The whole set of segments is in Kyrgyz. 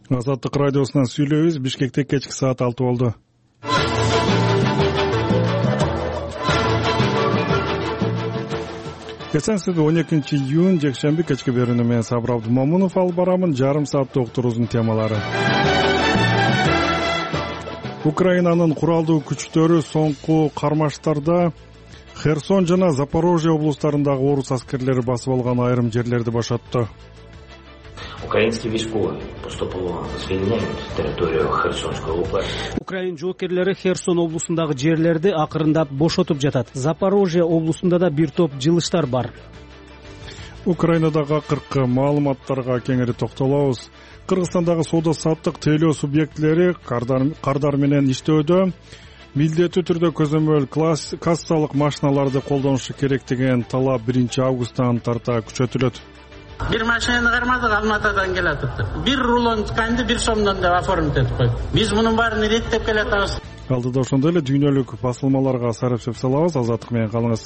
Азаттык радиосунан сүйлөйбүз. Бишкекте кечки саат 6 болду. Эсенсиздер, 12-июнь жекшемби кечки берүүнү мен Сабыр Абдымомунов алып барамын. Жарым сааттык уктуруубуздун темалары. Украинанын куралдуу күчтөрү соңку кармаштарда Херсон жана Запорожье облустарындагы орус аскерлери басып алган айрым жерлерди бошотту. Украинские військові поступово звільняють територію Херсонської області. Украин жоокерлери Херсон облусундагы жерлерди акырындап бошотуп жатат. Запорожье облусунда да бир топ жылыштар бар. Украинадагы акыркы маалыматтарга кеңири токтолобуз. Кыргызстандагы соода-саттык тейлөө субъектилери кардар менен иштөөдө милдеттүү түрдө көзөмөл кассалык машиналарды колдонушу керек деген талап 1-августтан тарта күчөтүлөт. Bir машинаны кармадык, Алматыдан келатыптыр. Bir рулон тканды 1 сомдон деп оформить этип койдук. Биз мунун баарын реттеп келатабыз. Алдыда ошондой эле дүйнөлүк басылмаларга сарапчылык салабыз. Азаттык менен калыңыз.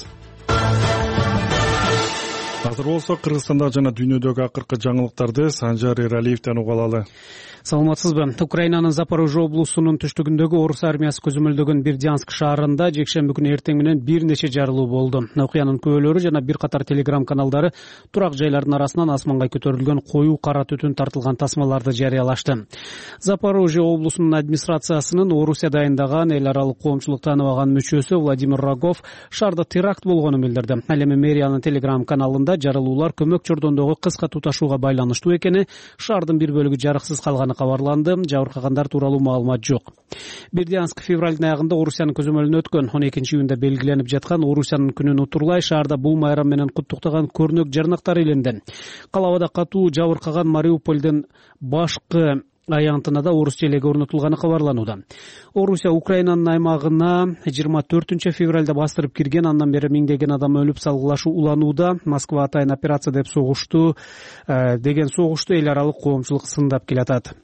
Азыр болсо Кыргызстанда жана дүйнөдөгү акыркы жаңылыктарды Санжар Эралиевден уга алалы. Саламатсызбы? Украинанын Запорожье облусунун түштүгүндөгү орус армиясы көзөмөлдөгөн Бердянск шаарында жекшемби күнү эртең менен бир нече жарылуу болду. Окуянын күбөлөрү жана бир катар телеграм каналдары турак жайлардын арасынан асманга көтөрүлгөн коюу кара түтүн тартылган тасмаларды жарыялашты. Запорожье облусунун администрациясынын Орусия дайындаган эл аралык коомчулук тааныбаган мүчөсү Владимир Рогов шаарда теракт болгонун билдирди. Ал эми мэриянын телеграм каналында жарылуулар көмөк чордондогу кыска туташууга байланыштуу экени, шаардын бир бөлүгү жарыксыз калганы кабарланды. Жабыркагандар тууралуу маалымат жок. Бердянск февралдын аягында Орусиянын көзөмөлүнө өткөн 12-июнда белгиленип жаткан Орусиянын күнүн утурлай шаарда бул майрам менен куттуктаган көрнөк жарнактар иленди. Калабада катуу жабыркаган Мариупольдун башкы аянтына да орус желеги орнотулганы кабарланууда. Орусия Украинанын аймагына 24 февралда бастырып кирген, андан бери миңдеген адам өлүп, салгылашуу уланууда. Москва атайын операция деп согушту деген согушту эл аралык коомчулук сындап келатат.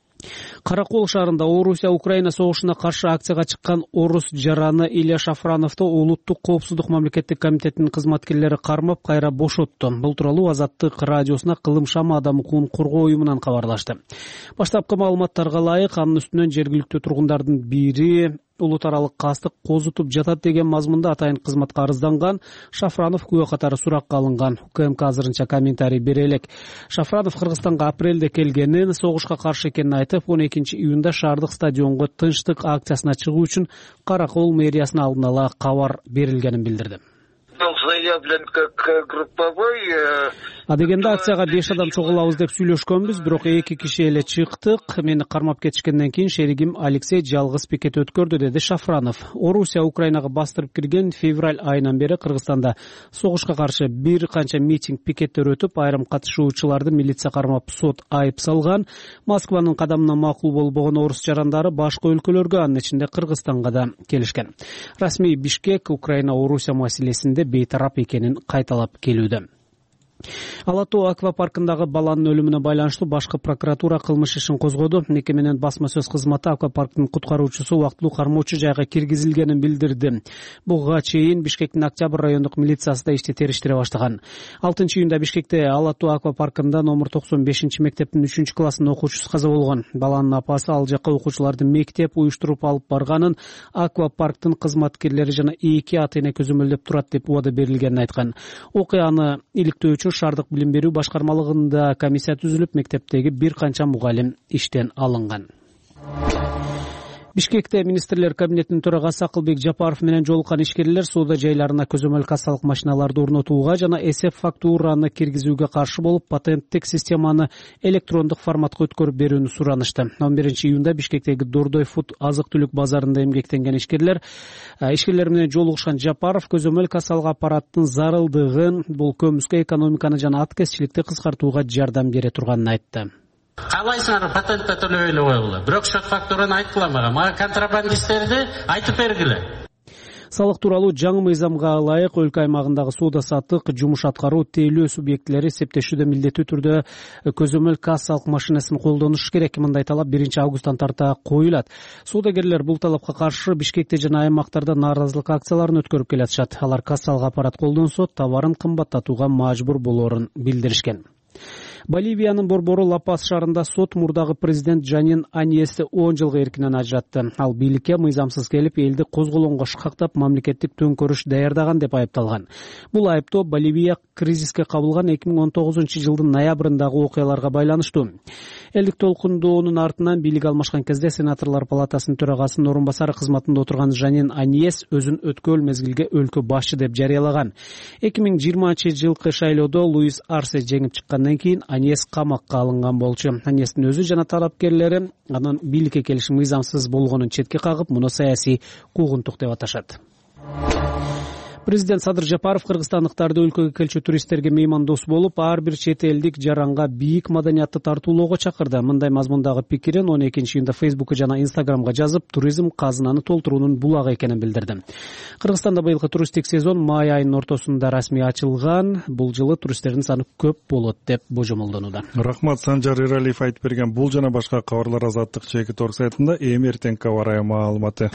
Каракол шаарында Орусия Украина согушуна каршы акцияга чыккан орус жараны Илья Шафрановду улуттук коопсуздук мамлекеттик комитетинин кызматкерлери кармап кайра бошотту. Бул тууралуу Азаттык радиосуна Кылым Шама адам укугун коргоо уюмунан кабарлашты. Баштапкы маалыматтарга ылайык, анын үстүнөн жергиликтүү тургундардын бири улут аралык кастык козутуп жатат деген мазмунда атайын кызматка арызданган. Шафранов күбө катары суракка алынган. УКМК азырынча комментарий бере элек. Шафранов Кыргызстанга апрелде келгенин, согушка каршы экенин айтып, 12-июнда шаардык стадионго тынчтык акциясына чыгуу үчүн Каракол мэриясына алдын ала кабар берилгенин билдирди. Заявлен как групповой. Дегенде акцияга 5 адам чогулабыз деп сүйлөшкөнбүз, бирок 2 киши эле чыктык. Мени кармап кетишкенден кийин шеригим Алексей жалгыз пикет өткөрдү, деди Шафранов. Орусия Украинага бастырып кирген февраль айынан бери Кыргызстанда согушка каршы бир канча митинг, пикеттер өтүп, айрым катышуучуларды милиция кармап, сот айып салган. Москванын кадамына макул болбогон орус жарандары башка өлкөлөргө, анын ичинде Кыргызстанга да келишкен. Расмий Бишкек Украина Орусия маселесинде бейтарап экенин кайталап келүүдө. Ала Тоо аквапаркындагы баланын өлүмүнө байланыштуу башкы прокуратура кылмыш ишин козгоду. Мекеменин басма сөз кызматы аквапарктын куткаруучусу убактылуу кармоочу жайга киргизилгенин билдирди. Буга чейин Бишкектин Октябрь райондук милициясы да ишти териштире баштаган. 6-июнда Бишкекте Ала Тоо аквапаркында номер 95 мектептин 3-классынын окуучусу каза болгон. Баланын апасы ал жакка окуучуларды мектеп уюштуруп алып барганын, аквапарктын кызматкерлери жана 2 ата-эне көзөмөлдөп турат деп убада берилгенин айткан. Окуяны иликтөөчү шаардык билим берүү башкармалыгында комиссия түзүлүп, мектептеги бир канча мугалим иштен алынган. Бишкекте министрлер кабинетинин төрагасы Акылбек Жапаров менен жолуккан ишкерлер соода жайларына көзөмөл кассалык машиналарды орнотууга жана эсеп фактураны киргизүүгө каршы болуп, патенттик системаны электрондук форматка өткөрүп берүүнү суранышты. 11-июнда Бишкектеги Дордой Фуд азык-түлүк базарында эмгектенген ишкерлер менен жолугушкан Жапаров көзөмөл кассалык аппараттын зарылдыгын, бул көмүскө экономиканы жана аткезчиликти кыскартууга жардам бере турганын айтты. Калайсыңар патентте төлөбөй эле койгула. Бирок шот фактураны айткыла мага. Мага контрабандисттерди айтып бергиле. Салык тууралуу жаңы мыйзамга ылайык өлкө аймагындагы соода-саттык, жумуш аткаруу, тейлөө субъектилери эсептешүүдө милдеттүү түрдө көзөмөл кассалык машинасын колдонуш керек. Мындай талап 1-августтан тарта коюлат. Соодагерлер бул талапка каршы Бишкекте жана аймактарда нааразылык акцияларын өткөрүп келатышат. Алар кассалык аппарат колдонсо, товарын кымбаттатууга мажбур болоорун билдиришкен. Боливиянын борбору Ла-Пас шаарында сот мурдагы президент Жанин Аньести 10 жылга эркинен ажыратты. Ал бийликке мыйзамсыз келип, элди козголоңго шкактап, мамлекеттик төңкөрүш даярдаган деп айыпталган. Бул айыптоо Боливия кризиске кабылган 2019 жылдын ноябрындагы окуяларга байланыштуу. Элдик толкундоонун артынан бийлик алмашкан кезде сенаторлор палатасынын төрагасынын орун басары кызматында отурган Жанин Аньес өзүн өткөл мезгилге өлкө башчы деп жарыялаган. 2020 жылкы шайлоодо Луис Арсе жеңип чыккандан кийин Аньес камакка алынган болчу. Аньестин өзү жана талапкерлери анын бийликке келиши мыйзамсыз болгонун четке кагып, муну саясий куугунтук деп аташат. Президент Садыр Жапаров кыргызстандыктарды өлкөгө келчү туристтерге меймандос болуп, ар бир чет элдик жаранга бийик маданиятты тартуулоого чакырды. Мындай мазмундагы пикирин 12-июнда Facebook жана Instagramга жазып, туризм казынаны толтуруунун булагы экенин билдирди. Кыргызстанда быйылкы туристтик сезон май айынын ортосунда расмий ачылган. Бул жылы туристтердин саны көп болот деп божомолдонууда. Рахмат, Санжар Иралиев айтып берген бул жана башка кабарлар Азаттык чекит орг сайтында. Эми эртеңки аба ырайы маалыматы.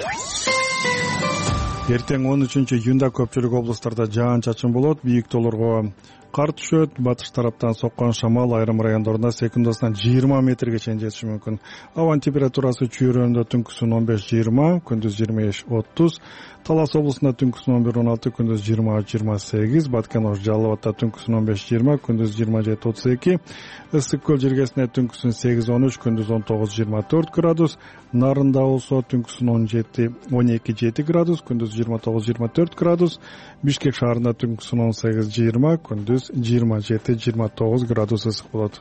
Эртең 13 июнда көпчүлүк облустарда жаан-чачын болот, бийик тоолорго кар түшөт, батыш тараптан соккон шамал айрым райондорунда секундасына 20 метрге чейин жетиши мүмкүн. Абанын температурасы чүйрөндө түнкүсүн 15-20, күндүз 25-30, Талас облусунда түнкүсүн 11-16, күндүз 20-28, Баткен Ош Жалал Абадта түнкүсүн 15-20, күндүз 27-32, Ысык көл жергесинде түнкүсүн 8-13, күндүз 19-24 градус, Нарында болсо түнкүсүн 17-12 градус, күндүз 29-24 градус, Бишкек шаарында түнкүсүн 18-20, күндүз 27-29 градус ысык болот.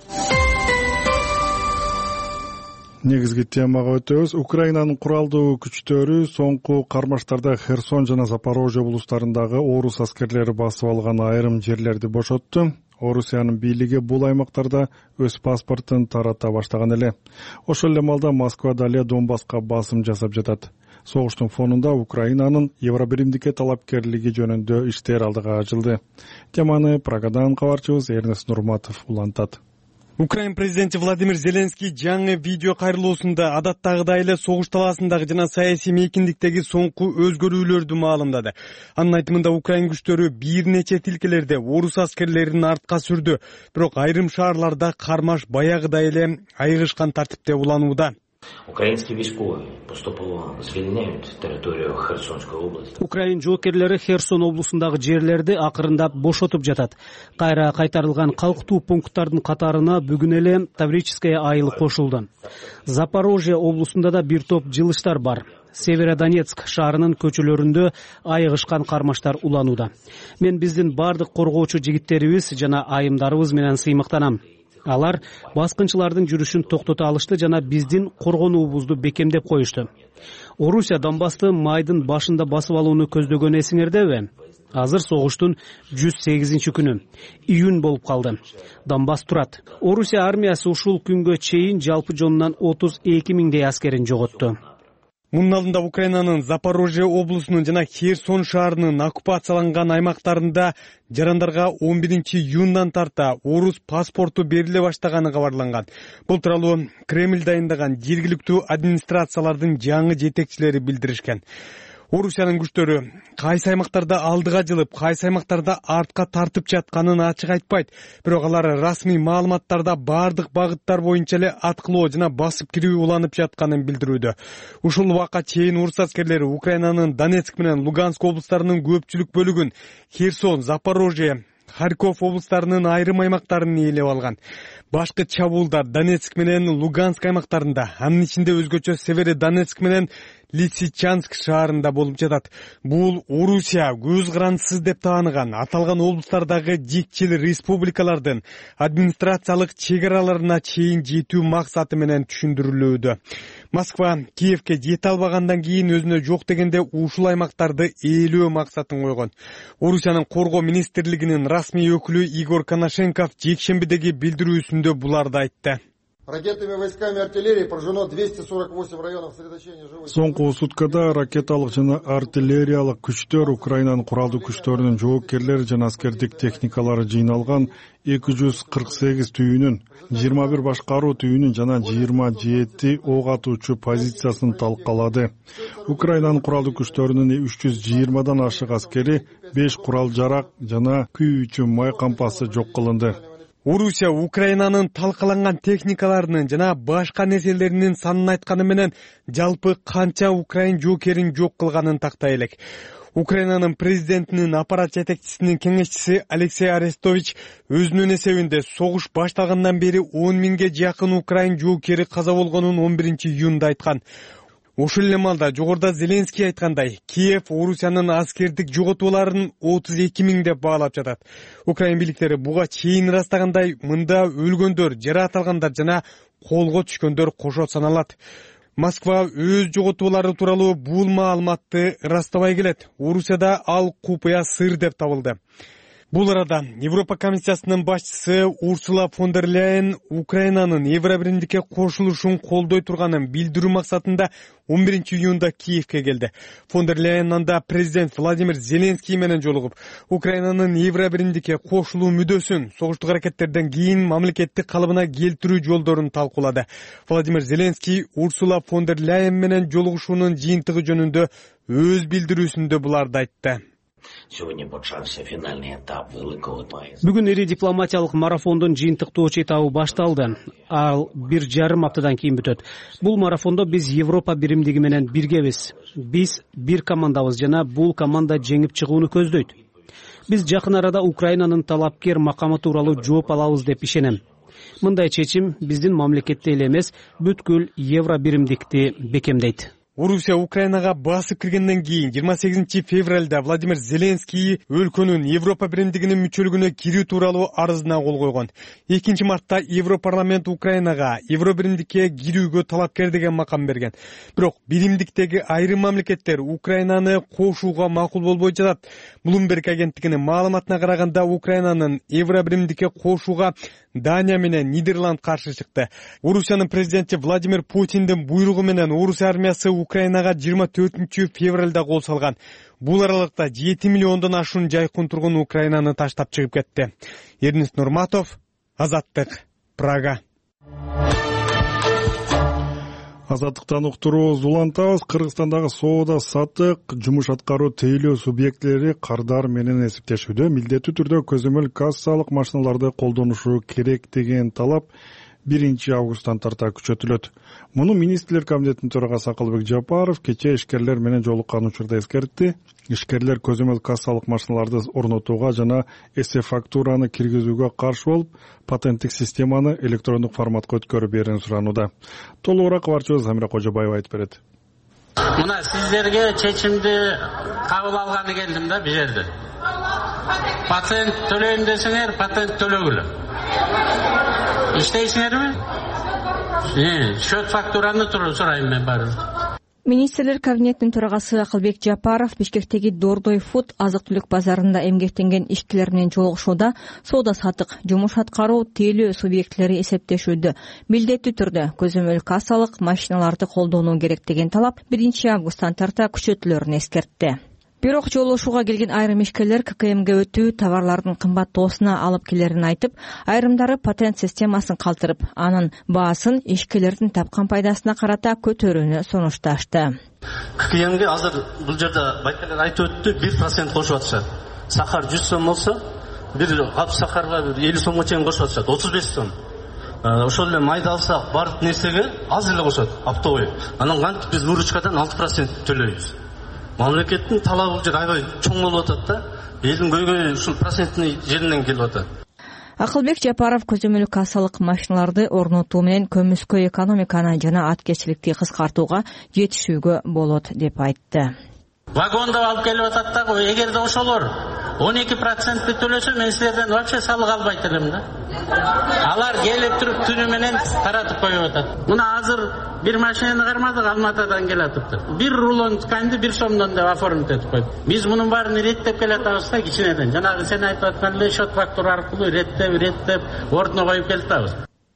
Негизги темага өтөбүз. Украинанын куралдуу күчтөрү соңку кармаштарда Херсон жана Запорожье облустарындагы орус аскерлери басып алган айрым жерлерди бошотту. Орусиянын бийлиги бул аймактарда өз паспортун тарата баштаган эле. Ошол эле маалда Москва дале Донбасска басым жасап жатат. Согуштун фонунда Украинанын Евробиримдикке талапкерлиги жөнүндө иштер алдыга ачылды. Теманы Прагадан кабарчыбыз Эрнест Нурматов улантат. Украин президенти Владимир Зеленский жаңы видео кайрылуусунда адаттагыдай эле согуш талаасындагы жана саясий мейкиндиктеги соңку өзгөрүүлөрдү маалымдады. Анын айтымында Украин күчтөрү бир нече тилкелерде орус аскерлерин артка сүрдү, бирок айрым шаарларда кармаш баягыдай эле айыгышкан тартипте уланууда. Украинские військові поступово звільняють територію Херсонської області. Украин жоокерлери Херсон облусундагы жерлерди акырындап бошотуп жатат. Кайра кайтарылган калктуу пункттардын катарына бүгүн эле Таврическая айылы кошулду. Запорожье облусунда да бир топ жылыштар бар. Северодонецк шаарынын көчөлөрүндө айыгышкан кармаштар уланууда. Мен биздин бардык коргоочу жигиттерибиз жана айымдарыбыз менен сыймыктанам. Алар баскынчылардын жүрүшүн токтото алышты жана биздин коргонуубузду бекемдеп коюшту. Орусия Донбасты майдын башында басып алууну көздөгөн эсиңердеби? Азыр согуштун 108 күнү. Июнь болуп калды. Донбасс турат. Орусия армиясы ушул күнгө чейин жалпы жонунан 32 миңдей аскерин жоготту. Мунун алдында Украинанын Запорожье облусунун жана Херсон шаарынын оккупацияланган аймактарында жарандарга 11 июндан тарта орус паспорту бериле баштаганы кабарланган. Бул тууралуу Кремль дайындаган жергиликтүү администрациялардын жаңы жетекчилери билдиришкен. Орусиянын күчтөрү кайсы аймактарда алдыга жылып, кайсы аймактарда артка тартып жатканын ачык айтпайт. Бирок алар расмий маалыматтарда бардык багыттар боюнча эле аткылоо жана басып кирүү уланып жатканын билдирүүдө. Ушул убакка чейин орус аскерлери Украинанын Донецк менен Луганск облустарынын көпчүлүк бөлүгүн, Херсон, Запорожье, Харьков облустарынын айрым аймактарын ээлеп алган. Башкы чабуулдар Донецк менен Луганск аймактарында, анын ичинде өзгөчө Северодонецк менен Лисичанск шаарында болуп жатат. Бул Орусия көз карандысыз деп тааныган аталган облустардагы жикчил республикалардын администрациялык чек араларына чейин жетүү максаты менен түшүндүрүлүүдө. Москва Киевке жете албагандан кийин өзүнө жок дегенде ушул аймактарды ээлөө максатын койгон. Орусиянын коргоо министрлигинин расмий өкүлү Игорь Коношенков жекшембидеги билдирүүсүндө буларды айтты. Ракетными войсками артиллерии поражено 248 районов сосредоточения живых. Соңку суткада ракеталык жана артиллериялык күчтөр Украинанын куралдуу күчтөрүнүн жоокерлери жана аскердик техникалары жыйналган 248 түйүнүн, 21 башкаруу түйүнүн жана 27 ок атуучу позициясын талкалады. Украинанын куралдуу күчтөрүнүн 320дан ашык аскери, 5 курал жарак жана күйүүчү май кампасы жок кылынды. Орусия Украинанын талкаланган техникаларынын жана башка нерселеринин санын айтканы менен жалпы канча Украин жоокерин жок кылганын тактай элек. Украинанын президентинин аппарат жетекчисинин кеңешчиси Алексей Арестович өзүнүн эсебинде согуш башталгандан бери 10 миңге жакын Украин жоокери каза болгонун 11-июнда айткан. Ошол эле маалда жогоруда Зеленский айткандай, Киев Орусиянын аскердик жоготууларын 32 миң деп баалап жатат. Украин бийликтери буга чейин ырастагандай, мында өлгөндөр, жаратылгандар жана колго түшкөндөр кошо саналат. Москва өз жоготуулары тууралуу бул маалыматты ырастабай келет. Орусияда ал купуя сыр деп табылды. Бул арада Европа комиссиясынын башчысы Урсула фон дер Ляйен Украинанын Евробиримдикке кошулушун колдой турганын билдирүү максатында 11-июнда Киевке келди. Фон дер Ляйен анда президент Владимир Зеленский менен жолугуп, Украинанын Евробиримдикке кошулуу мүддөсүн согуштук аракеттерден кийин мамлекеттик калыбына келтирүү жолдорун талкуулады. Владимир Зеленский Урсула фон дер Ляйен менен жолугушуунун жыйынтыгы жөнүндө өз билдирүүсүндө буларды айтты. Бүгүн ири дипломатиялык марафондун жыйынтыктоочу этабы башталды. Ал 1,5 аптадан кийин бүтөт. Бул марафондо биз Европа биримдиги менен биргебиз. Биз бир командабыз жана бул команда жеңип чыгууну көздөйт. Биз жакын арада Украинанын талапкер макамы тууралуу жооп алабыз деп ишенем. Мындай чечим биздин мамлекетти эле эмес, бүткүл Евро биримдикти бекемдейт. Орусия Украинага басып киргенден кийин 28 февралда Владимир Зеленский өлкөнүн Европа биримдигинин мүчөлүгүнө кирүү тууралуу арызына кол койгон. 2 мартта Европарламент Украинага Евробиримдикке кирүүгө талапкер деген макам берген. Бирок биримдиктеги айрым мамлекеттер Украинаны кошууга макул болбой жатат. Bloomberg агенттигинин маалыматына караганда Украинанын Евробиримдикке кошууга Дания менен Нидерланд каршы чыкты. Орусиянын президенти Владимир Путиндин буйругу менен Орусия армиясы Украинага 24 февралда кол салган. Бул аралыкта 7 миллиондон ашуун жайкын тургун Украинаны таштап чыгып кетти. Эрнест Нурматов, Азаттык, Прага. Азаттыктан уктуруу Зулантабыз. Кыргызстандагы соода сатык, жумуш аткаруу тейлөө субъектилери кардар менен эсептешүүдө милдеттүү түрдө көзөмөл кассалык машиналарды колдонушу керек деген талап 1 августтан тарта күчөтүлөт. Муну министрлер комитетинин төрагасы Акылбек Жапаров кечээ ишкерлер менен жолуккан учурда эскертти. Ишкерлер көзөмөл кассалык машиналарды орнотууга жана эс-фактураны киргизүүгө каршы болуп, патенттик системаны электрондук форматка өткөрүп берүүнү суранууда. Толугураак кабарчыбыз Замира Кожобаева айтып берет. Мына сиздерге чечимди кабыл алганы келдим да бу жерде. Патент төлөйм десеңер, патент төлөгүлө. İşteysinlermi? Счет фактураны сурайм мен баары. Министрлер кабинетинин төрагасы Акылбек Жапаров Бишкектеги Дордой Фуд азык-түлүк базарында эмгектенген ишкерлер менен жолугушууда соода сатык, жумуш аткаруу тейлөө субъектилери эсептешүүдө милдеттүү түрдө көзөмөл кассалык машиналарды колдонуу керек деген талап 1 августтан тарта күчөтүлөрүн эскертти. Бирок жолугушууга келген айрым ишкерлер ККМге өтүү товарлардын кымбаттоосуна алып келерин айтып, айрымдары патент системасын калтырып, анын баасын ишкерлердин тапкан пайдасына карата көтөрүүнү сунушташты. ККМге азыр бул жерде байкалар айтып өттү, 1% кошуп атышат. Сахар 100 сом болсо, бир кап сахарга 50 сомго чейин кошуп атышат, 35 сом. Ошол эле майды алсак, бардык нерсеге аз эле кошот, оптовый. Анан кантип биз выручкадан 6% төлөйбүз. Мамлекеттин талабы жер аябай чоң болуп атат да, элдин көйгөйү ушул проценттин жеринен келип атат. Акылбек Жапаров көзөмөл кассалык машиналарды орнотуу менен көмүскө экономиканы жана аткечиликти кыскартууга жетишүүгө болот деп айтты. Вагондо алып келип атат да, эгерде ошолор 12%-ты төлөсө мен силерден вообще салык албайт элем да. Алар келип туруп түнү менен таратып коюп атат. Мына азыр бир машинаны кармадык, Алматадан келатыптыр. Бир рулон тканды 1 сомдон деп оформить этип койду. Биз мунун баарын иреттеп келатабыз да кичинеден. Жанагы сен айтып аткан эле счет фактура аркылуу иреттеп ордуна коюп келатабыз.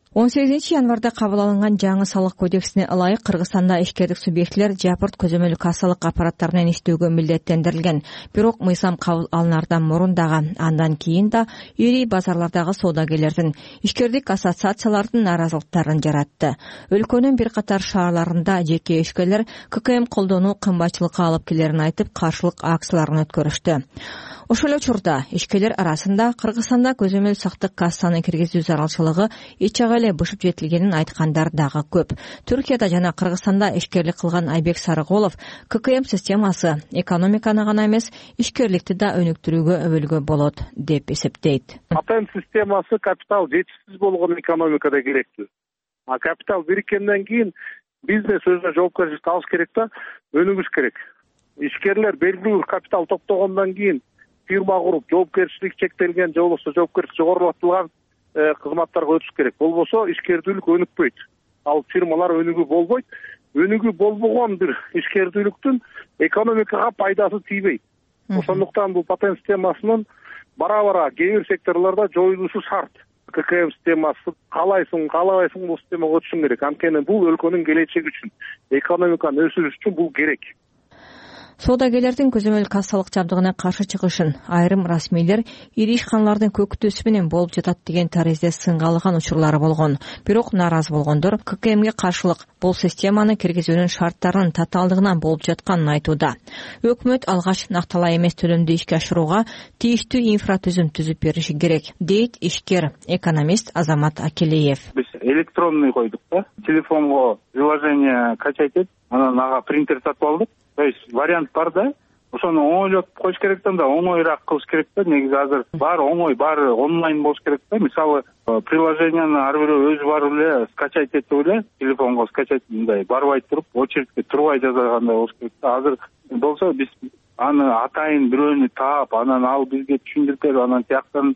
18 январда кабыл алынган жаңы салык кодексине ылайык Кыргызстанда ишкердик субъектилер жапырт көзөмөл кассалык аппараттары менен иштөөгө милдеттендирилген. Бирок мыйзам кабыл алынардан мурун дагы, андан кийин да ири базарлардагы соодагерлердин, ишкердик ассоциациялардын нааразылыктарын жаратты. Өлкөнүн бир катар шаарларында жеке ишкерлер ККМ колдонуу кымбатчылыкка алып келерин айтып, каршылык акцияларын өткөрүштү. Ошол учурда ишкерлер арасында Кыргызстанда көзөмөл сактык кассаны киргизүү зарылчылыгы эч эле бышып жетилгенин айткандар дагы көп. Түркияда жана Кыргызстанда ишкерлик кылган Айбек Сарыголов ККМ системасы экономиканы гана эмес, ишкерликти да өнүктүрүүгө өбөлгө болот деп эсептейт. Патент системасы капитал жетишсиз болгон экономикада керектүү. А капитал бириккенден кийин бизнес өзүнө жоопкерчилик алыш керек да, өнүгүш керек. Ишкерлер белгилүү капитал топтогондон кийин фирма куруп, жоопкерчилик чектелген же болбосо жоопкерчилик жогорулатылган кызматтарга өтүш керек. Болбосо ишкердүүлүк өнүкпөйт. Ал фирмалар өнүгүү болбойт. Өнүгүү болбогон бир ишкердүүлүктүн экономикага пайдасы тийбейт. Ошондуктан бул патент системасынын бара-бара кээ бир секторлордо жоюлушу шарт. ККМ системасы каалайсың, каалабайсың бул системага өтүшүң керек. Анткени бул өлкөнүн келечеги үчүн, экономиканы өсүрүш үчүн бул керек. Соодагерлердин көзөмөл кассалык жабдыгына каршы чыгышын айрым расмийлер ири ишканалардын көкүтүүсү менен болуп жатат деген таризде сынга алган учурлары болгон. Бирок нааразы болгондор ККМге каршылык бул системаны киргизүүнүн шарттарынын татаалдыгынан болуп жатканын айтууда. Өкмөт алгач накталай эмес төлөмдү ишке ашырууга тийиштүү инфратүзүм түзүп бериши керек, дейт ишкер экономист Азамат Акелиев. Биз электронный койдук да, телефонго приложение качать этип, анан ага принтер сатып алдык. То есть вариант бар да, ошону оңойлоп коюш керек да, оңоюраак кылыш керек да. Негизи азыр баары оңой, баары онлайн болуш керек да. Мисалы, приложениени ар бирөө өзү барып эле скачать этип эле, телефонго скачать мындай барбай туруп, очередке турбай жасагандай болуш керек да. Азыр болсо биз аны атайын бирөөнү таап, анан ал бизге түшүндүрүп берип, анан тияктан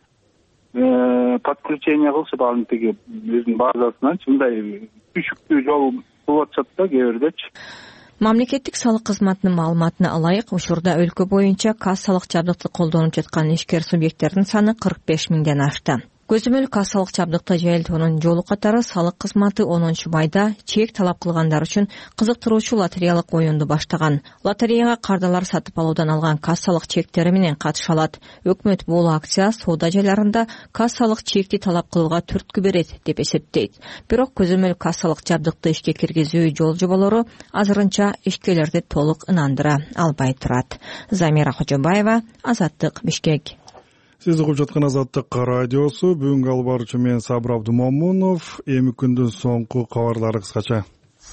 подключение кылышып, анын тиги өзүнүн базасынан мындай түшүктүү жол болуп атышат да кээ бирдечи. Мамлекеттик салык кызматынын маалыматына ылайык, учурда өлкө боюнча кассалык жабдыкты колдонуп жаткан ишкер субъекттердин саны 45 миңден ашты. Көзөмөл кассалык жабдыкты жайылтуунун жолу катары салык кызматы 10 майда чек талап кылгандар үчүн кызыктыруучу лотереялык оюнду баштаган. Лотереяга кардалар сатып алуудан алган кассалык чектери менен катыша алат. Өкмөт бул акция соода жайларында кассалык чекти талап кылууга түрткү берет деп эсептейт. Бирок көзөмөл кассалык жабдыкты ишке киргизүү жол жоболору азырынча ишкерлерди толук ынандыра албай турат. Замира Хожобаева, Азаттык, Бишкек. Сиз угуп жаткан Азаттык радиосу. Бүгүнкү алып баруучу мен Сабыр Абдумомунов. Эми күндүн соңку кабарлары кыскача.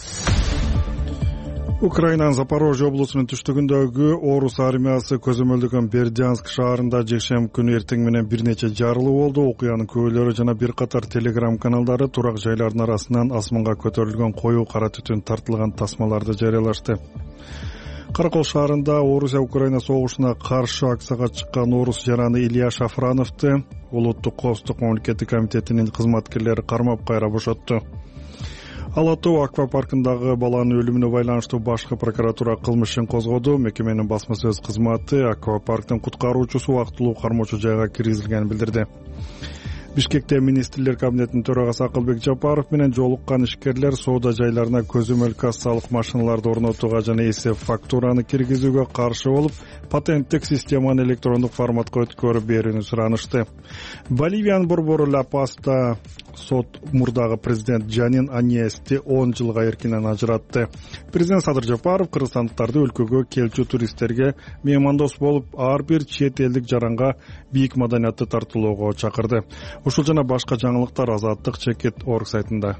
Украинанын Запорожье облусунун түштүгүндөгү орус армиясы көзөмөлдөгөн Бердянск шаарында жекшемби күнү эртең менен бир нече жарылуу болду. Окуянын күбөлөрү жана бир катар телеграм каналдары турак жайлардын арасынан асманга көтөрүлгөн коюу кара түтүн тартылган тасмаларды жарыялашты. Каракол шаарында Орусия-Украина согушуна каршы акцияга чыккан орус жараны Илья Шафрановду Улуттук коопсуздук мамлекеттик комитетинин кызматкерлери кармап кайра бошотту. Ала Тоо аквапаркындагы баланын өлүмүнө байланыштуу башкы прокуратура кылмыш ишин козгоду. Мекеменин басма сөз кызматы аквапарктын куткаруучусу убактылуу кармоочу жайга киргизилгенин билдирди. Бишкекте министрлер кабинетинин төрагасы Акылбек Жапаров менен жолуккан ишкерлер соода жайларына көзөмөл кассалык машиналарды орнотууга жана эсеп фактураны киргизүүгө каршы болуп, патенттик системаны электрондук форматка өткөрүп берүүнү суранышты. Боливиянын борбору Ла-Паста сот мурдагы президент Джанин Аньести 10 жылга эркинен ажыратты. Президент Садыр Жапаров кыргызстандыктарды өлкөгө келчү туристтерге меймандос болуп, ар бир чет элдик жаранга бийик маданиятты тартуулоого чакырды. Ушул жана башка жаңылыктар Азаттык Чекит.org сайтында.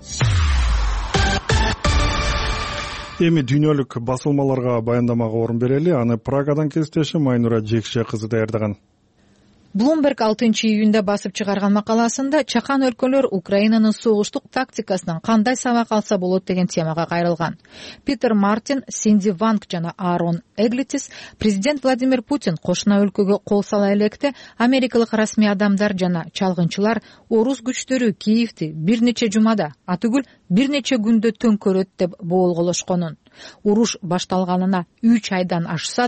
Эми дүйнөлүк басылмаларга баяндамага орун берели. Аны Прагадан кесиптешим Айнура Жекше кызы даярдаган. Bloomberg 6-июнда басып чыгарган макаласында чакан өлкөлөр Украинанын согуштук тактикасынан кандай сабак алса болот деген темага кайрылган. Питер Мартин, Синди Ванг жана Аарон Эглитис президент Владимир Путин кошуна өлкөгө кол сала электе америкалык расмий адамдар жана чалгынчылар орус күчтөрү Киевди бир нече жумада, атүгүл бир нече күндө төңкөрөт деп боолголошконун. Уруш башталганына 3 айдан ашса да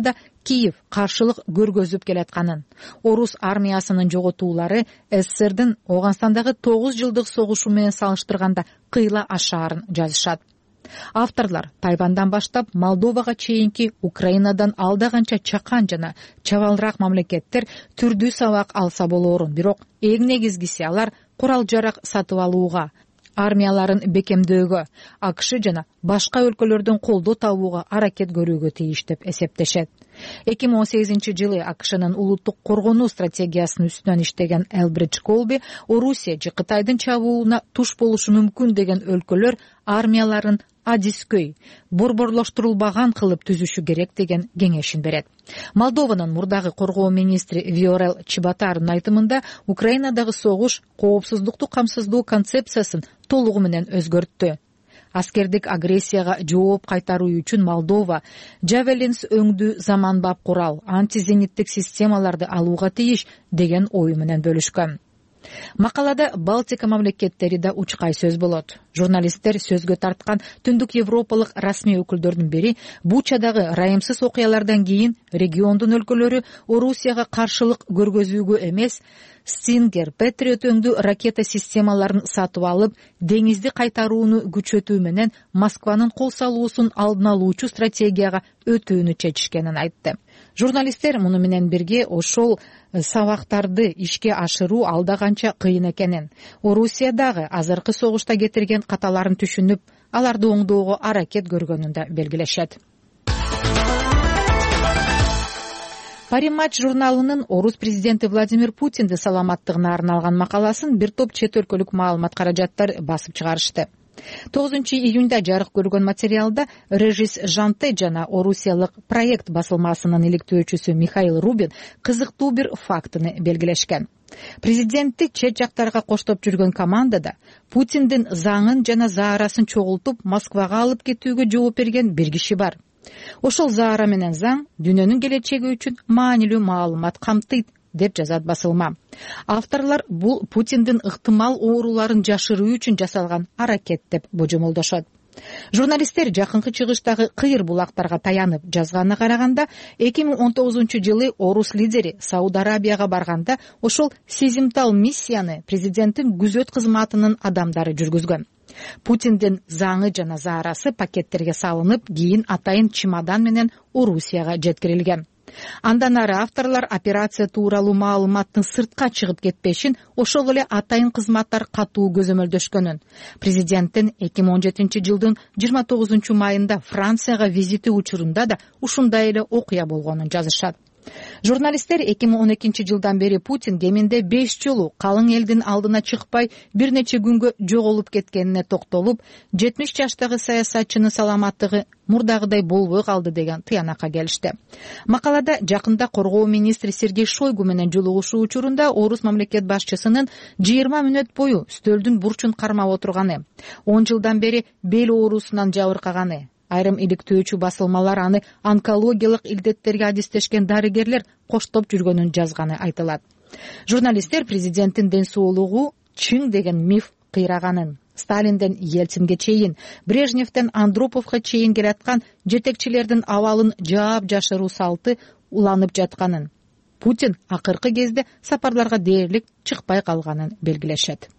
Киев каршылык көргөзүп келатканын, орус армиясынын жоготуулары СССРдин Ооганстандагы 9 жылдык согушу менен салыштырганда кыйла ашаарын жазышат. Авторлар Тайвандан баштап Молдовага чейинки Украинадан алда канча чакан жана чабалыраак мамлекеттер түрдүү сабак алса болоорун, бирок эң негизгиси алар курал-жарак сатып алууга, армияларын бекемдөөгө, АКШ жана башка өлкөлөрдөн колдоо табууга аракет көрүүгө тийиш деп эсептешет. 2018 жылы АКШнын улуттук коргонуу стратегиясынын үстүнөн иштеген Элбридж Колби Орусия же Кытайдын чабуулуна туш болушу мүмкүн деген өлкөлөр армияларын адискөй, борборлоштурулбаган кылып түзүшү керек деген кеңешин берет. Молдованын мурдагы коргоо министри Виорел Чеботарынын айтымында Украинадагы согуш коопсуздукту камсыздоо концепциясын толугу менен өзгөрттү. Аскердик агрессияга жооп кайтаруу үчүн Молдова Javelins өңдүү заманбап курал, антизениттик системаларды алууга тийиш деген ою менен бөлүшкөн. Макалада Балтика мамлекеттери да учкай сөз болот. Журналисттер сөзгө тарткан түндүк европалык расмий өкүлдөрдүн бири Бучадагы райымсыз окуялардан кийин региондун өлкөлөрү Орусияга каршылык көргөзүүгө эмес, Stinger, Patriot өңдүү ракета системаларын сатып алып, деңизди кайтарууну күчөтүү менен Москванын кол салуусун алдын алуучу стратегияга өтүүнү чечишкенин айтты. Журналисттер муну менен бирге ошол сабактарды ишке ашыруу алда канча кыйын экенин, Орусиядагы азыркы согушта кетирген каталарын түшүнүп, аларды оңдоого аракет көргөнүн да белгилешет. Париматч журналынын орус президенти Владимир Путиндин саламаттыгына арналган макаласын бир топ чет өлкөлүк маалымат каражаттар басып чыгарышты. 9 июнда жарык көргөн материалда Режис Жанте жана Орусиялык проект басылмасынын иликтөөчүсү Михаил Рубин кызыктуу бир фактыны белгилешкен. Президентти чет жактарга коштоп жүргөн командада Путиндин заңын жана заарасын чогултуп Москвага алып кетүүгө жооп берген бир киши бар. Ошол заара менен заң дүйнөнүн келечеги үчүн маанилүү маалымат камтыйт, деп жазат басылма. Авторлор бул Путиндин ыктымал ооруларын жашыруу үчүн жасалган аракет деп божомолдошот. Журналисттер жакынкы чыгыштагы кыйыр булактарга таянып жазганына караганда, 2019 жылы орус лидери Сауд Арабияга барганда ошол сезимтал миссияны президенттин күзөт кызматынын адамдары жүргүзгөн. Путиндин заңы жана заарасы пакеттерге салынып, кийин атайын чемодан менен Орусияга жеткирилген. Андан ары авторлор операция тууралуу маалыматтын сыртка чыгып кетпешин ошол эле атайын кызматтар катуу көзөмөлдөшкөнүн, президенттин 2017 жылдын 29 майында Францияга визити учурунда да ушундай эле окуя болгонун жазышат. Журналисттер 2012 жылдан бери Путин кеминде 5 жолу калың элдин алдына чыкпай бир нече күнгө жоголуп кеткенине токтолуп, 70 жаштагы саясатчынын саламаттыгы мурдагыдай болбой калды деген тыянакка келишти. Макалада жакында коргоо министри Сергей Шойгу менен жолугушуу учурунда орус мамлекет башчысынын 20 мүнөт бою стөлдүн бурчун кармап отурганы, 10 жылдан бери бел оорусунан жабыркаганы, айрым иликтөөчү басылмалар аны онкологиялык илдеттерге адистешкен дарыгерлер коштоп жүргөнүн жазганы айтылат. Журналисттер президенттин ден соолугу чың деген миф кыйраганын, Сталинден Ельцинге чейин, Брежневден Андроповго чейин келаткан жетекчилердин абалын жаап жашыруу салты уланып жатканын, Путин акыркы кезде сапарларга дээрлик чыкпай калганын белгилешет.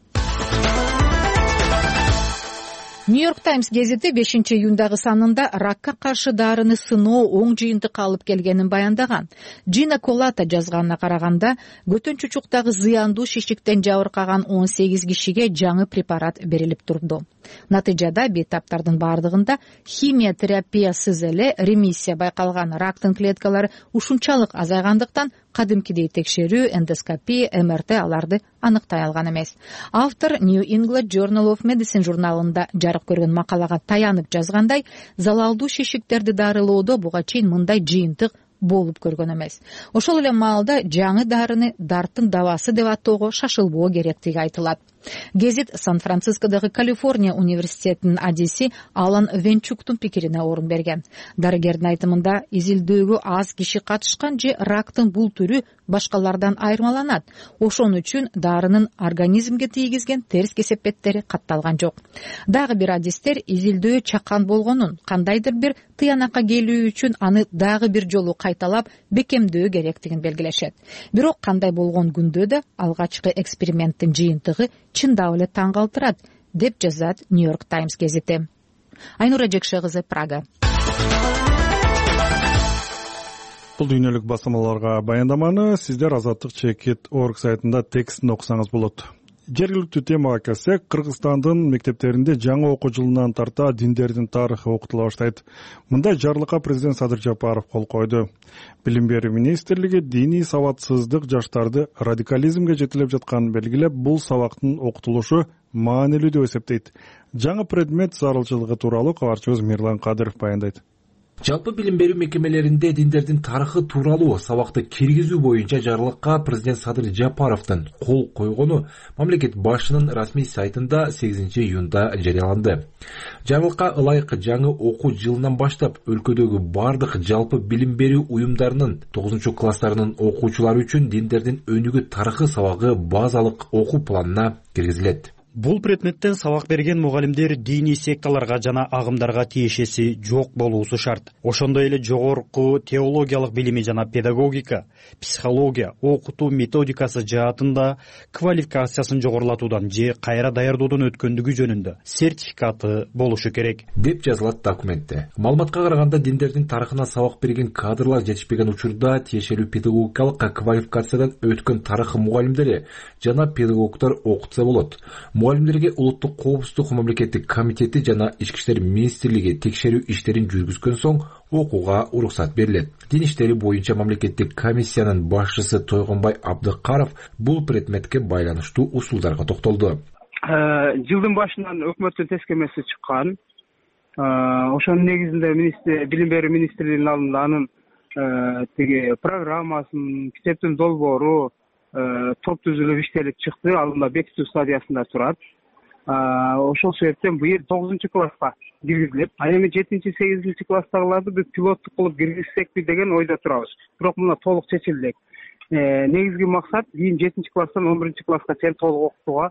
Нью-Йорк Таймс гезити 5 июндагы санында ракка каршы дарыны сыноо оң жыйынтык алып келгенин баяндаган. Джина Колата жазганына караганда, көтөн чучуктагы зыяндуу шишиктен жабыркаган 18 кишиге жаңы препарат берилип турду. Натыйжада бейтаптардын бардыгында химия терапиясыз эле ремиссия байкалган. Рактын клеткалары ушунчалык азайгандыктан кадимкидей текшерүү, эндоскопия, МРТ аларды аныктай алган эмес. Автор New England Journal of Medicine журналында жарык көргөн макалага таянып жазгандай, залалдуу шишиктерди дарылоодо буга чейин мындай жыйынтык болуп көргөн эмес. Ошол эле маалда жаңы дарыны дарттын дабасы деп аттоого шашылбоо керектиги айтылат. Гезит Сан-Францискодогу Калифорния университетинин адиси Алан Венчуктун пикирине орун берген. Дарыгердин айтымында изилдөөгө аз киши катышкан же рактын бул түрү башкалардан айырмаланат. Ошон үчүн дарынын организмге тийгизген терс кесепеттери катталган жок. Дагы бир адистер изилдөө чакан болгонун, кандайдыр бир тыянакка келүү үчүн аны дагы бир жолу кайталап бекемдөө керектигин белгилешет. Бирок кандай болгон күндө да алгачкы эксперименттин жыйынтыгы чындап эле таң калтырат, деп жазат Нью-Йорк Таймс гезити. Айнура Жекше кызы, Прага. Бул дүйнөлүк басылмаларга баяндаманы сиздер Азаттык.org сайтында текстин окусаңыз болот. Жергиликтүү темага келсек, Кыргызстандын мектептеринде жаңы окуу жылынан тарта диндердин тарыхы окутула баштайт. Мындай жарлыкка президент Садыр Жапаров кол койду. Билим берүү министрлиги диний сабатсыздык жаштарды радикализмге жетелеп жатканын белгилеп, бул сабактын окутулушу маанилүү деп эсептейт. Жаңы предмет зарылчылыгы тууралуу кабарчыбыз Мирлан Кадыров баяндайт. Жалпы билим берүү мекемелеринде диндердин тарыхы тууралуу сабакты киргизүү боюнча жарлыкка президент Садыр Жапаровдун кол койгону мамлекет башчынын расмий сайтында 8 июнда жарыяланды. Жарлыкка ылайык жаңы окуу жылынан баштап өлкөдөгү бардык жалпы билим берүү уюмдарынын 9 класстарынын окуучулары үчүн диндердин өнүгүү тарыхы сабагы базалык окуу планына киргизилет. Бул предметтен сабак берген мугалимдер диний секталарга жана агымдарга тиешеси жок болуусу шарт. Ошондой эле жогорку теологиялык билими жана педагогика, психология, окутуу методикасы жаатында квалификациясын жогорулатуудан же кайра даярдоодон өткөндүгү жөнүндө сертификаты болушу керек, деп жазылат документте. Маалыматка караганда диндердин тарыхына сабак берген кадрлар жетишпеген учурда тиешелүү педагогикалык квалификациядан өткөн тарыхы мугалимдери жана педагогдор окутса болот. Мугалимдерге улуттук коопсуздук мамлекеттик комитети жана ички иштер министрлиги текшерүү иштерин жүргүзгөн соң окууга уруксат берилет. Дин иштери боюнча мамлекеттик комиссиянын башчысы Тойгонбай Абдыкаров бул предметке байланыштуу усулдарга токтолду. Жылдын башынан өкмөттүн тескемеси чыккан. Ошонун негизинде билим берүү министрлигинин алдында анын программасын, китептин долбоору топ түзүлүп иштелип чыкты. Алдында бекитүү стадиясында турат. Ошол себептен быйыл 9 класска киргизилет. Эми 7-8 класстагыларды биз пилоттук кылып киргизсекпи деген ойдо турабыз. Бирок мына толук чечилди. Негизги максат кийин 7 класстан 11 класска чейин толук окутууга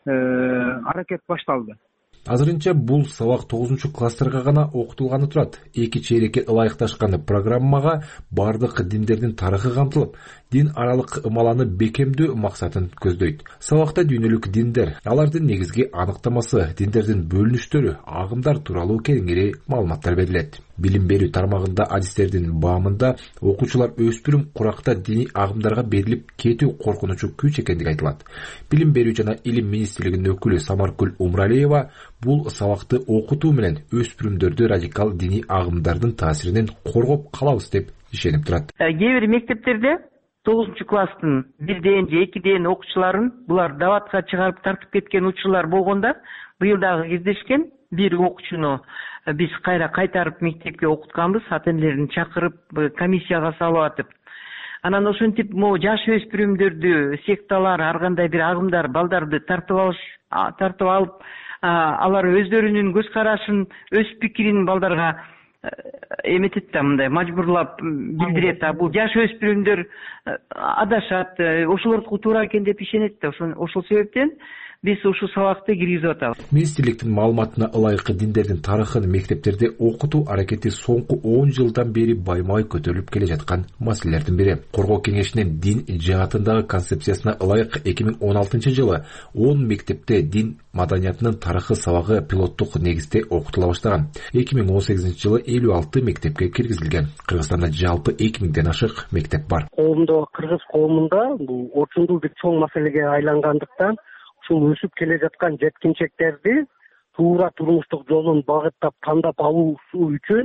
аракет башталды. Азырынча бул сабак 9 класстарга гана окутулганы турат. 2 чейрекке ылайыкташкан программага бардык диндердин тарыхы камтылып, дин аралык ымаланы бекемдөө максатын көздөйт. Сабакта дүйнөлүк диндер, алардын негизги аныктамасы, диндердин бөлүнүштөрү, агымдар тууралуу кеңири маалыматтар берилет. Билим берүү тармагында адистердин баамында окуучулар өспүрүм куракта диний агымдарга берилип кетүү коркунучу күч экендиги айтылат. Билим берүү жана илим министрлигинин өкүлү Самаркүл Умралиева бул сабакты окутуу менен өспүрүмдөрдү радикал диний агымдардын таасиринен коргоп калабыз деп ишенип турат. Кээ бир мектептерде 9 класстын 1ден же 2ден окуучуларын булар даватка чыгарып тартып кеткен учурлар болгондо быйыл дагы кездешкен. Бир окуучуну биз кайтарып мектепке окутканбыз, ата-энелерин чакырып комиссияга салып атып. Анан ошентип жаш өспүрүмдөрдү, секталар, ар кандай бир агымдар балдарды тартып алып, алар өздөрүнүн көз карашын, өз пикирин балдарга эметет да, мындай мажбурлап билдирет. Бул жаш өспүрүмдөр адашат, ошолордуку туура экен деп ишенет да. Ошол себептен биз ушул сабакты киргизип атабыз. Министрликтин маалыматына ылайык диндердин тарыхын мектептерде окутуу аракети соңку 10 жылдан бери баймай көтөрүлүп келе жаткан маселелердин бири. Коргоо кеңешинин дин жаатындагы концепциясына ылайык 2016 жылы 10 мектепте дин маданиятынын тарыхы сабагы пилоттук негизде окутула баштаган. 2018 жылы 56 мектепке киргизилген. Кыргызстанда жалпы 2000ден ашык мектеп бар. Кыргыз коомунда бул орчундуу бир чоң маселеге айлангандыктан ушул өсүп келе жаткан жеткинчектерди туура турмуштук жолун багыттап тандап алуусу үчүн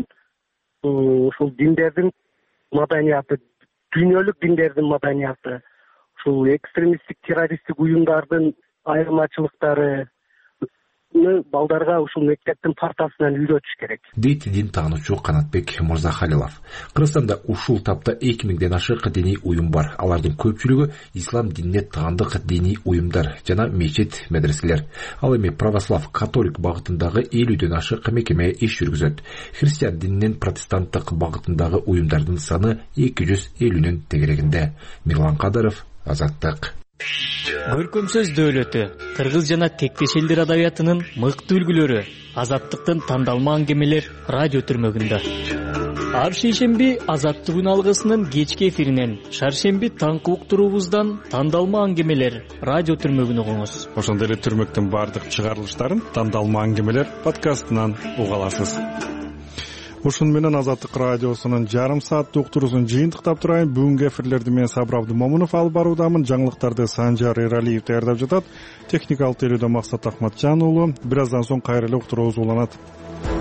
ушул диндердин маданияты, дүйнөлүк диндердин маданияты, ушул экстремисттик террористтик уюмдардын айырмачылыктары, балдарга ушул мектептин партасынан үйрөтүш керек, дейт дин таануучу Канатбек Мырзахалилов. Кыргызстанда ушул тапта 2000ден ашык диний уюм бар. Алардын көпчүлүгү ислам динине таандык диний уюмдар жана мечит, медреселер. Ал эми православ, католик багытындагы 50ден ашык мекеме иш жүргүзөт. Христиан дининин протестанттык багытындагы уюмдардын саны 250нүн тегерегинде. Мирлан Кадыров, Азаттык. Көркөм сөз дөөлөтү, кыргыз жана тектеш элдер адабиятынын мыкты үлгүлөрү, Азаттыктын тандалма аңгемелер радио түрмөгүндө. Ар шейшемби Азаттык алгысынын кечки эфиринен, шаршемби таңкы уктуруубуздан тандалма аңгемелер радио түрмөгүн угуңуз. Ошондой эле түрмөктүн бардык чыгарылыштарын тандалма аңгемелер подкастынан уга аласыз. Ушун менен Азаттык радиосунун жарым сааттык уктуруусун жыйынтыктап турайын. Бүгүнкү эфирлерди мен Сабыр Абдымомунов алып баруудамын. Жаңылыктарды Санжар Эралиев даярдап жатат. Техникалык тейлөөдө Максат Ахматжан уулу. Бир аздан соң кайра эле уктуруубуз уланат.